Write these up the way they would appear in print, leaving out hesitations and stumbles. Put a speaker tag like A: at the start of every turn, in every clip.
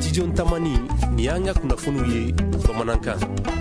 A: studio Tamani ni an ka kunnafoniw ye bamanankan.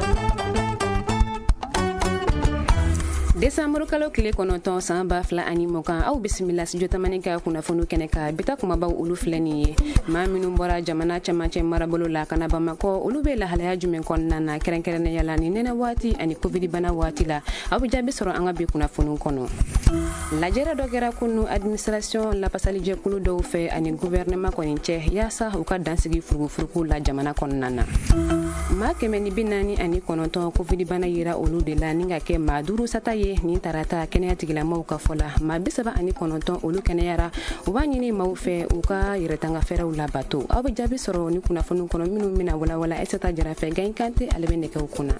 B: Desamuru kalo kile kɔnɔntɔn san 2020 aw bisimila studio Tamani ka kunnafoniw kɛnɛ ka bita kumabaw olu filɛ nin ye. Maa minnu bɔra jamana cɛmancɛ marabolo la ka na Bamakɔ olu bɛ lahalaya jumɛn kɔnɔna na kɛrɛnkɛrɛnnenya la ni nɛnɛ waati ani covid bana waati la aw bɛ jaabi sɔrɔ an ka bi kunnafoniw kɔnɔ. Lajɛrɛ dɔ kɛra kunu administration lapasali jɛkulu dɔw fɛ ani gouvernement kɔni cɛ yaasa u ka dansigi furugufurugu la jamana kɔnɔna na. Maa 149 covid bana yira olu de la ni ka kɛ maa 5 sata ye ni tarata kɛnɛya tigilamaaw ka fɔ la maa 79 olu kɛnɛyara u b'a ɲini maaw fɛ u ka yɛrɛtanga fɛrɛw labato aw bɛ jaabi sɔrɔ ni kunnafoniw kɔnɔ minnu bɛna walawala Aissata Jara-fɛ Gaye Kante ale bɛ nɛgɛw kunna.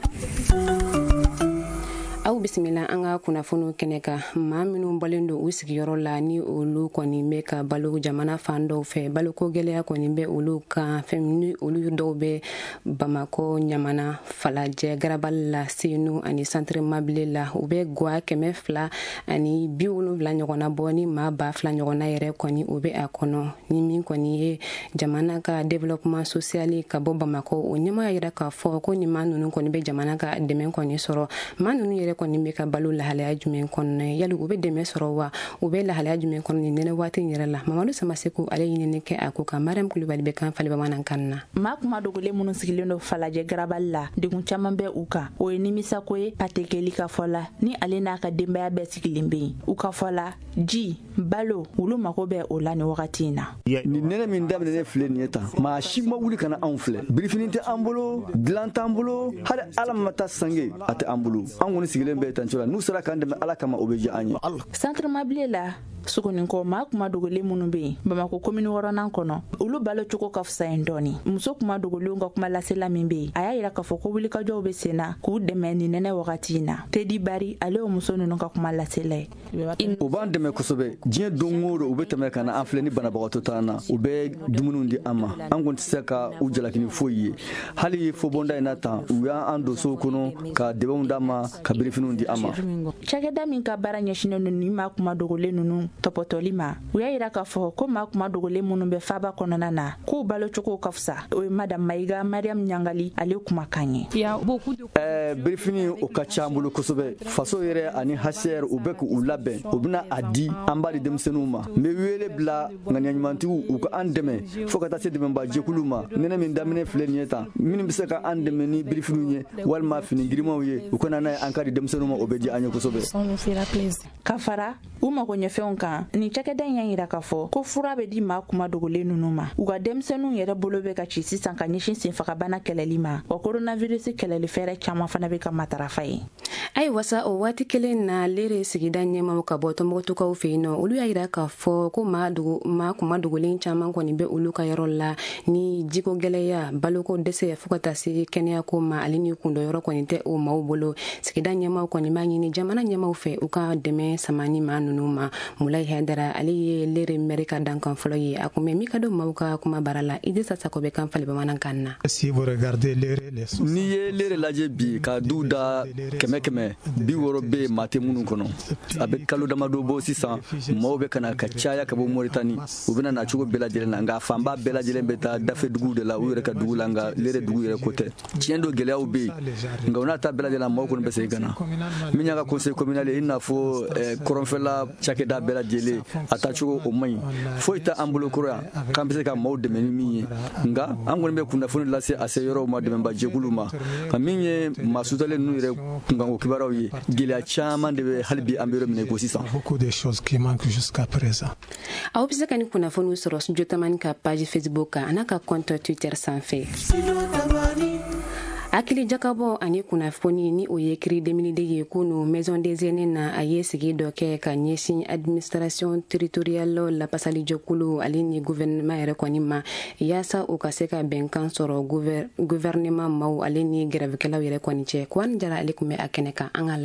B: Aw bisimila an ka kunnafoniw kɛnɛ kan maa minnu bɔlen don u sigiyɔrɔ la ni olu kɔni bɛ ka balo jamana fan dɔw fɛ baloko gɛlɛya kɔni bɛ olu kan fɛn ni olu dɔw bɛ Bamakɔ Ɲamana Falajɛ Garabali la Senu ani Centre Mabile la u bɛ Gwa 270 ɲɔgɔnna bɔ ni maa 2000 ɲɔgɔnna yɛrɛ kɔni u bɛ a kɔnɔ ni min kɔni ye jamana ka développement social ka bɔ Bamakɔ o ɲɛmaa yɛrɛ ka fɔ ko ni maa ninnu kɔni bɛ jamana ka dɛmɛ kɔni sɔrɔ maa ninnu yɛrɛ kɔni bɛ ka balo lahalaya jumɛn kɔnɔ yali u bɛ dɛmɛ sɔrɔ wa u bɛ lahalaya jumɛn kɔnɔ ni nɛnɛ waati yɛrɛ la Mamadu Samaseku ale ɲinini kɛ a ko kan Mariam Kulibali bɛ kan fali bamanankan na
C: maa kuma dogolen minnu sigilen don Falajɛ Garabali la degun caman bɛ u kan o ye nimisa ko ye patekeli ka fɔ la ni ale n'a ka denbaya bɛɛ sigilen bɛ yen u ka fɔ la ji balo olu mago bɛ o la ni wagati in na
D: ni nɛnɛ min daminɛ filɛ nin ye tan maa si ma wuli kana anw filɛ birifini tɛ an bolo dilan t'an bolo hali ala ma taa sange a tɛ an bolo an kɔni sigilen bɛ tan cogo la n'u sera k'an dɛmɛ ala kama o bɛ diya an ye
C: Centre Mabile la suguninko maa kuma dogolen minnu bɛ yen Bamakɔ commune 6nan kɔnɔ olu balo cogo ka fisa yen dɔɔni muso kuma dogolenw ka kuma lasela min bɛ yen a y'a yira k'a fɔ ko wulikajɔw bɛ sen na k'u dɛmɛ ni nɛnɛ wagati in na Tedi Bari ale o muso ninnu ka kuma lasela ye
D: o b'an dɛmɛ kosɛbɛ diɲɛ don o don u bɛ tɛmɛ ka na an filɛ ni banabagatɔ t'an na u bɛ dumuniw di an ma an kɔni tɛ se ka u jalakini foyi ye hali fobonda in na tan u y'an don sow kɔnɔ ka dɛbɛnw d'a ma ka birifiniw di an ma
C: cakɛda min ka baara ɲɛsinnen don ni maa kuma dogolen ninnu tɔpɔtɔli ma u y'a yira k'a fɔ ko maa kuma dogolen minnu bɛ faaba kɔnɔna na k'u balo cogo ka fisa o ye Madame Mayiga Mariam Ɲangali ale kumakan ye
D: birifini o ka ca an bolo kosɛbɛ faso yɛrɛ ani HCR u bɛ k'u labɛn u bɛna a di an b'a di denmisɛnninw ma n bɛ wele bila ŋaniyaɲumantigiw u ka an dɛmɛ fo ka taa se dɛmɛba jɛkulu ma nɛnɛ min daminɛ filɛ nin ye tan minnu bɛ se ka an dɛmɛ ni birifiniw ye walima fini girimanw ye u kana n'a ye an ka di denmisɛnninw ma o bɛ di an ye kosɛbɛ
C: ka fara u mago ɲɛfɛnw kan ni cakɛda in y'a yira k'a fɔ ko fura bɛ di maa kuma dogolen ninnu ma u ka denmisɛnninw yɛrɛ bolo bɛ ka ci sisan ka ɲɛsin senfagabana kɛlɛli ma wa coronavirus kɛlɛli fɛɛrɛ caman fana bɛ ka matarafa ye
B: ayiwa sa o waati kelen na lere sigida ɲɛmaw ka bɔ Tɔnbukutukaw fɛ yen nɔ olu y'a yira k'a fɔ ko maa kuma dogolen caman kɔni bɛ olu ka yɔrɔ la ni jiko gɛlɛya baloko dɛsɛ fo ka taa se kɛnɛyako ma ale ni kundɔyɔrɔ kɔni tɛ o maaw bolo sigida ɲɛmaw kɔni b'a ɲini jamana ɲɛmaw fɛ u ka dɛmɛ samani maa ninnu ma Mulayi Haidara ale ye lere mɛri ka dankan fɔlɔ ye a kun bɛ mi ka don maaw ka kuma bara la Idrissa Sako bɛ kan fali bamanankan na
D: n'i ye lere lajɛ bi ka du da 100 60 bɛ maa tɛ minnu kɔnɔ a bɛ kalo damadɔ bɔ sisan maaw bɛ kana ka caya ka bɔ Moritani u bɛna na cogo bɛɛ lajɛlen na nka fanba bɛɛ lajɛlen bɛ taa dafe duguw de la u yɛrɛ ka dugu la nka lere dugu yɛrɛ ko tɛ tiɲɛ don gɛlɛyaw bɛ yen nka u n'a ta bɛɛ lajɛlen maaw kɔni bɛ segin ka na min y'a ka conseil communal ye i n'a fɔ kɔrɔnfɛla cakɛda bɛɛ lajɛlen a taacogo o man ɲi foyi tɛ an bolo kɔrɔ yan k'an bɛ se ka maaw dɛmɛ ni min ye nka an kɔni bɛ kunnafoni lase a se yɔrɔw ma dɛmɛba jɛkulu ma ka min ye maa sutalen ninnu yɛrɛ kunkanko kibaruyaw ye gɛlɛya caman de bɛ hali bi an bɛ yɔrɔ min na i ko sisan
B: aw bɛ se ka ni kunnafoniw sɔrɔ studio Tamani ka page Facebook kan a n'a ka compte Twitter sanfɛ hakili jakabɔ ani kunnafoni ni o ye cri 2002 ye kunu maison des aînés na a ye sigi dɔ kɛ ka ɲɛsin administration territoriale la pasali jɛkulu ale ni gouvernement yɛrɛ kɔni ma yaasa o ka se ka bɛnkan sɔrɔ gouvernement maw ale ni grèvekɛlaw yɛrɛ kɔni cɛ Kuwani Jara ale kun bɛ a kɛnɛ kan an ka lamɛn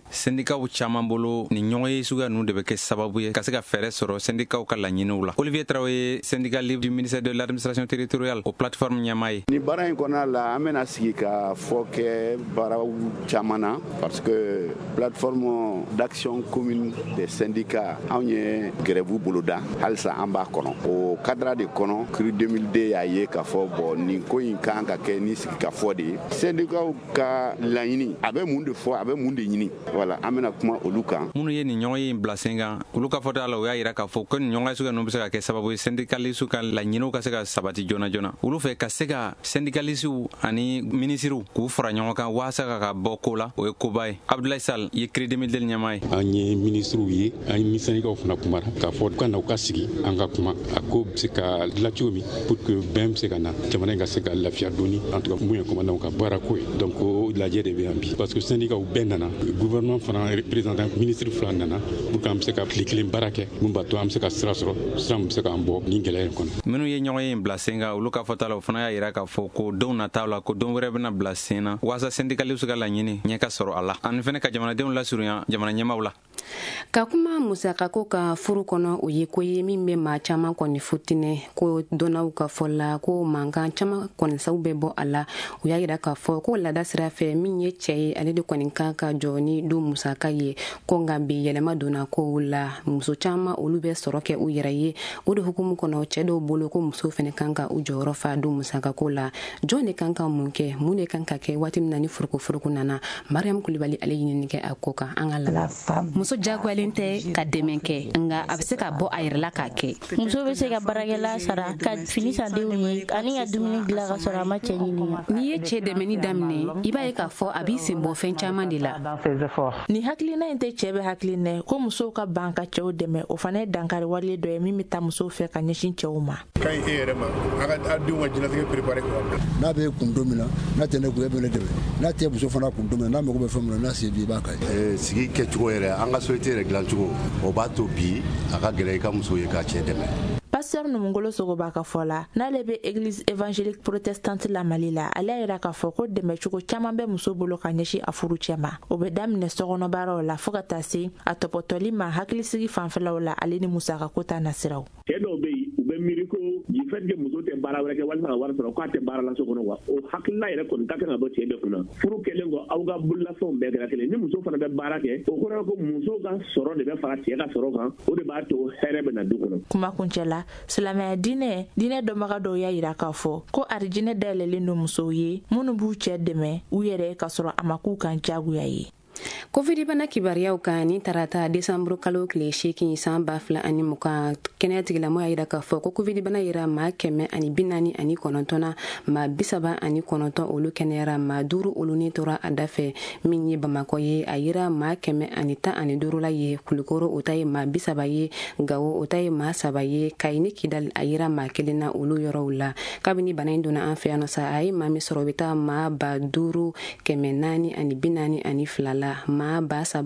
E: sendikaw caman bolo ni ɲɔgɔn ye suguya ninnu de bɛ kɛ sababu ye ka se ka fɛɛrɛ sɔrɔ sendikaw ka laɲiniw la. Olivier Traoré, syndicat libre du ministère de l'administration territoriale o plateforme ɲɛmaa ye.
F: Ni baara in kɔnɔna la an bɛna sigi ka fɔ kɛ baaraw caman na parce que plateforme d'action commune des syndicats anw ye grève boloda halisa an b'a kɔnɔ. O cadre de kɔnɔ CRU 2002 y'a ye k'a fɔ bon nin ko in kan ka kɛ ni sigi ka fɔ de ye. Syndicats ka laɲini a bɛ mun de fɔ a bɛ mun de ɲini. Voilà an bɛna kuma olu kan.
E: Minnu ye nin ɲɔgɔn ye in bila sen kan olu ka fɔta la o y'a yira k'a fɔ ko nin ɲɔgɔn suguya ninnu bɛ se ka kɛ sababu ye syndicalistes ka laɲiniw ka se ka sabati joona joona. Olu fɛ ka se ka syndicalistes ani ministres k'u fara ɲɔgɔn kan walasa ka bɔ ko la o ye koba ye. Abdoulaye Sall ye CRU 2002 ɲɛmaa ye.
G: An ye ministres ye an ye syndicats fana kumara k'a fɔ ka na u ka sigi an ka kuma a ko bɛ se ka dilan cogo min pour que bɛn bɛ se ka na jamana in ka se ka lafiya dɔɔni en tout cas mun ye commandant ka baara ko ye donc o lajɛ de bɛ yan bi parce que syndicats bɛɛ nana gouvernement fana représentant ministre fila nana pour que an bɛ se ka tile kelen baara kɛ mun b'a to an bɛ se ka sira sɔrɔ sira min bɛ se k'an bɔ nin gɛlɛya in kɔnɔ.
E: Minnu ye ɲɔgɔn ye in bila sen kan olu ka fɔta la o fana y'a yira k'a fɔ ko don nataw la ko don wɛrɛ bɛna bila sen na walasa syndicalistes ka laɲini ɲɛ ka sɔrɔ a la ani fana ka jamanadenw lasurunya jamana ɲɛmaaw la.
B: Ka kuma musakako ka furu kɔnɔ o ye ko ye min bɛ maa caman kɔni futinɛ ko dɔnnaw ka fɔ la ko mankan caman kɔni saw bɛ bɔ a la u y'a yira k'a fɔ ko laada sira fɛ min ye cɛ ye ale de kɔni kan ka jɔ ni du musaka ye ko nka bi yɛlɛma donna kow la muso caman olu bɛ sɔrɔ kɛ u yɛrɛ ye o de hukumu kɔnɔ cɛ dɔw bolo ko muso fana kan ka u jɔyɔrɔ fa du musakako la jɔn de kan ka mun kɛ mun de kan ka kɛ waati min na ni furuko nana Mariam Kulibali ale ɲinini kɛ a ko kan an ka la.
H: Muso jagoyalen tɛ ka dɛmɛ kɛ nka a bɛ se ka bɔ a yɛrɛ la k'a kɛ. Muso bɛ se ka baarakɛla sara ka fini san denw ye ani ka dumuni dilan ka sɔrɔ a ma cɛ ɲininka.
B: N'i ye cɛ dɛmɛni daminɛ i b'a ye k'a fɔ a b'i sen bɔ fɛn caman de la.
C: Ni hakilina in tɛ cɛ bɛ hakilina ko musow ka ban ka cɛw dɛmɛ o fana ye dankari wale dɔ ye min bɛ taa musow fɛ ka ɲɛsin cɛw ma.
I: Ka ɲi e yɛrɛ ma a ka denw ka diɲɛlatigɛ préparé
J: n'a bɛ kun don min na n'a tɛ ne kun e bɛ ne dɛmɛ n'a tɛ muso fana kun don min na n'a mago bɛ fɛn min na n'a se bi i b'a kɛ.
F: Sigi kɛcogo yɛrɛ an ka société yɛrɛ dilancogo o b'a to bi a ka gɛlɛn i ka muso ye k'a cɛ dɛmɛ.
C: Pasteur Numungolo Sogoba ka fɔ la n'ale bɛ église évangélique protestante la Mali la ale yɛrɛ k'a fɔ ko dɛmɛcogo caman bɛ muso bolo ka ɲɛsin a furu cɛ ma o bɛ daminɛ sɔgɔnɔbaaraw la fo ka taa se a tɔpɔtɔli ma hakilisigi fanfɛlaw la ale ni musakako ta nasiraw.
K: Cɛ dɔw bɛ yen u bɛ miiri ko du fait que muso tɛ baara wɛrɛ kɛ walima ka wari sɔrɔ k'a tɛ baara la so kɔnɔ wa o hakilina yɛrɛ kɔni ka kan ka bɔ cɛ bɛɛ kunna furu kɛlen kɔ aw ka bololafɛnw bɛɛ kɛra kelen ni muso fana bɛ baara kɛ o kɔrɔ ko muso ka sɔrɔ de bɛ fara cɛ ka sɔrɔ kan o de b'a to hɛrɛ bɛ na du kɔnɔ. Kuma kuncɛ la silamɛya diinɛ dɔnbaga dɔw y'a yira k'a fɔ ko arijinɛ dayɛlɛlen don musow ye minnu b'u cɛ dɛmɛ u yɛrɛ ka sɔrɔ a ma k'u kan jagoya ye.
B: Covid bana kibariyaw kan ni tarata Desanburu kalo tile 8 san 2020 kɛnɛya tigilamɔgɔw y'a yira k'a fɔ ko Covid bana yera maa 149 na maa 39 olu kɛnɛyara maa 5 olu ni tora a da fɛ min ye Bamakɔ ye a yera maa 115 la ye Kulukoro o ta ye maa 30 ye Gawo o ta ye maa 3 ye Kayi ni Kidal a yera maa 1 na olu yɔrɔw la kabini bana in donna an fɛ yan sa a ye maa min sɔrɔ o bɛ taa maa 5,442 la maa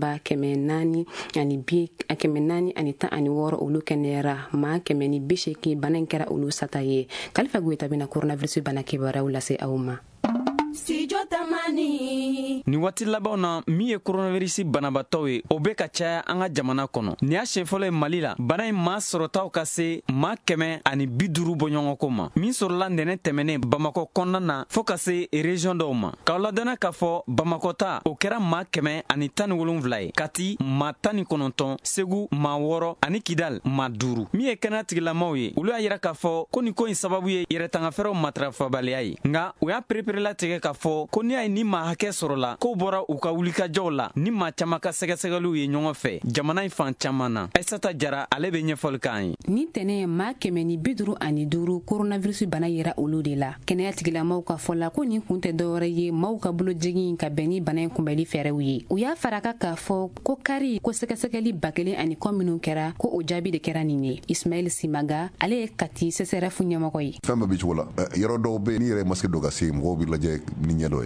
B: 7,416 olu kɛnɛyara maa 180 bana in kɛra olu sata ye Kalifa Goyita bɛna coronavirus bana kibaruyaw lase aw ma.
L: Studio Tamani.
E: Ni waati labanw na min ye coronavirus banabatɔw ye o bɛ ka caya an ka jamana kɔnɔ ni y'a siɲɛ fɔlɔ ye Mali la bana in maa sɔrɔtaw ka se maa 150 bɔ ɲɔgɔn ko ma min sɔrɔla ntɛnɛ tɛmɛnen Bamakɔ kɔnɔna na fo ka se région dɔw ma k'aw ladɔnna k'a fɔ Bamakɔ ta o kɛra maa 117 ye Kati maa 19 Segu maa 6 ani Kidal maa 5 min ye kɛnɛya tigilamɔgɔw ye olu y'a yira k'a fɔ ko nin ko in sababu ye yɛrɛtangafɛɛrɛw matarafabaliya ye nka u y'a pereperelatigɛ k'a fɔ ko ni y'a ye ni maa hakɛ sɔrɔla k'o bɔra u ka wulikajɔw la ni maa caman ka sɛgɛsɛgɛliw ye ɲɔgɔn fɛ jamana in fan caman na Aissata Jara ale bɛ ɲɛfɔli k'an ye.
B: Ni tɛnɛ maa 155 coronavirus bana yera olu de la kɛnɛya tigilamɔgɔw ka fɔ la ko nin kun tɛ dɔwɛrɛ ye maaw ka bolojigin ka bɛn ni bana in kunbɛli fɛɛrɛw ye u y'a faraka k'a fɔ ko kari ko sɛgɛsɛgɛli 1000 ani kɔ minnu kɛra ko o jaabi de kɛra nin ye Ismail Simaga ale ye Kati CCRF ɲɛmɔgɔ ye.
M: Fɛn bɛɛ bɛ cogo la yɔrɔ dɔw bɛ ni yɛrɛ masque dɔ ka se mɔgɔw bɛ lajɛ ni ɲɛ dɔ ye donc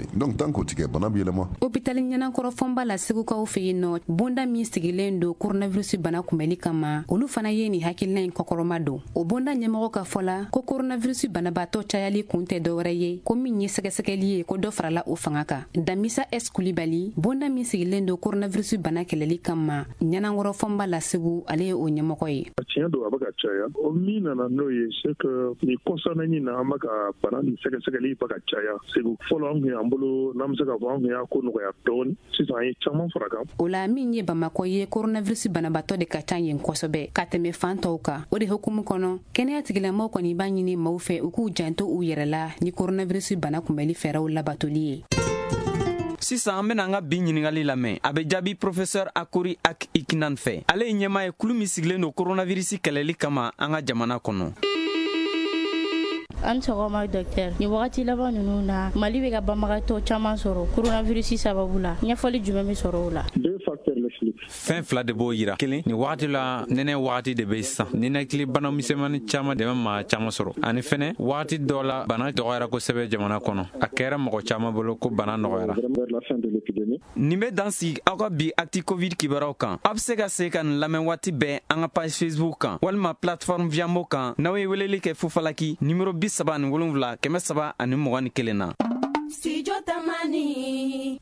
M: kan k'o tigɛ bana bɛ yɛlɛma.
B: Hôpital ɲɛnakɔrɔ fɔnba la Segukaw fɛ yen nɔ bonda min sigilen don coronavirus bana kunbɛli kama olu fana ye nin hakilina in kɔkɔrɔma don. O bonda ɲɛmɔgɔ ka fɔ la ko coronavirus banabaatɔ cayali kun tɛ dɔwɛrɛ ye ko min ye sɛgɛsɛgɛli ye ko dɔ farala o fanga kan. Damisa S. Kulibali bonda min sigilen don coronavirus bana kɛlɛli kama ɲɛnakɔrɔ fɔnba la Segu ale ye o ɲɛmɔgɔ ye.
N: Tiɲɛ don a bɛ ka caya o min nana n'o ye c'est que ni kɔsana ɲin na an bɛ ka bana ni sɛgɛsɛgɛli bɛ ka caya Segu fɔlɔ an kun y'an bolo n'an bɛ se ka fɔ an kun y'a ko nɔgɔya dɔɔni sisan an ye caman fara kan.
B: O la min ye Bamakɔ ye coronavirus banabaatɔ de ka ca yen kosɛbɛ ka tɛmɛ fan tɔw kan o de hukumu kɔnɔ kɛnɛya tigilamɔgɔw kɔni b'a ɲini maaw fɛ u k'u janto u yɛrɛ la ni coronavirus bana kunbɛli fɛɛrɛw labatoli ye.
E: Sisan an bena an ka bi ɲiningali lamɛn a be jaabi professeur Akori Ak Ikinan fɛ ale ye ɲɛma ye kulu min sigilen don coronavirus kɛlɛli kama an ka jamana kɔnɔ.
H: An sɔgɔma docteur ni wagati laban ninnu na Mali bɛ ka banbagatɔ caman sɔrɔ coronavirus sababu la ɲɛfɔli jumɛn bɛ sɔrɔ o la?
E: Fɛn fila de b'o yira. Kelen, ni wagati la nɛnɛ wagati de bɛ sisan ninakili bana misɛnmani caman de bɛ maa caman sɔrɔ ani fɛnɛ wagati dɔ la bana dɔgɔyara kosɛbɛ jamana kɔnɔ a kɛra mɔgɔ caman bolo ko bana nɔgɔyara. Nin bɛ dan sigi aw ka bi actu covid kibaruyaw kan a bɛ se ka se ka nin lamɛn waati bɛɛ an ka page Facebook kan walima plateforme Viambo kan n'aw ye weleli kɛ Fufalaki numéro 37 321 na.
L: Studio Tamani.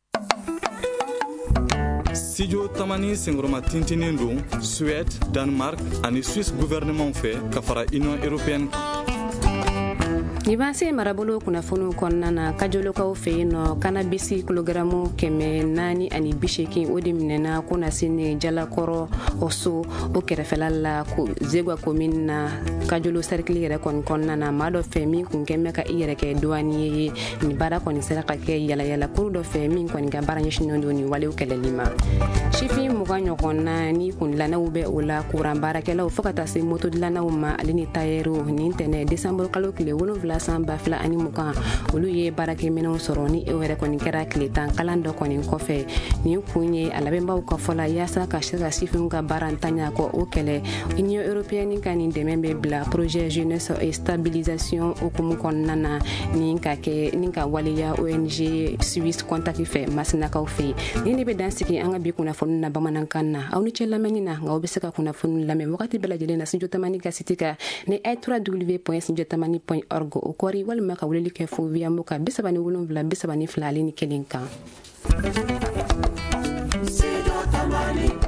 O: Studio Tamani sengoroma tintinin don Suède, Danemark ani Suisse gouvernement fɛ ka fara Union européenne.
B: Ni b'an se marabolo kunnafoniw kɔnɔna na kajolokaw fɛ yen nɔ kanabisi kilogaramu 480 o de minɛna ko na se ni jalakɔrɔ o so o kɛrɛfɛla la Zegwa commune na kajolo cercle yɛrɛ kɔni kɔnɔna na maa dɔ fɛ min kun kɛmɛ ka i yɛrɛ kɛ douanier ye ni baara kɔni sera ka kɛ yalayala kuru dɔ fɛ min kɔni ka baara ɲɛsinnen don ni walew kɛlɛli ma. Sifin 20 ɲɔgɔn na ni kun dilannaw bɛ o la kuran baarakɛlaw fo ka taa se moto dilannaw ma ale ni tayeru ni ntɛnɛ décembre kalo tile 7 san 2020 olu ye baarakɛminɛw sɔrɔ ni o yɛrɛ kɔni kɛra tile 10 kalan dɔ kɔni kɔfɛ ni kun ye a labɛnbaw ka fɔ la yaasa ka se ka sifinw ka baara ntanya kɔ o kɛlɛ Union européenne ka nin dɛmɛ bɛ bila projet jeunesse et stabilisation hukumu kɔnɔna na ni ka waleya ONG Suisse contact fɛ masinakaw fɛ ni ne bɛ dan sigi an ka bi kunnafoni na bamanankan na aw ni cɛ lamɛnni na nka aw bɛ se ka kunnafoni lamɛn wagati bɛɛ lajɛlen na Studio Tamani ka site kan ni www.studiotamani.org o kɔri walima ka weleli kɛ fo Viambo ka 37 32 ale ni 1 kan. Studio Tamani.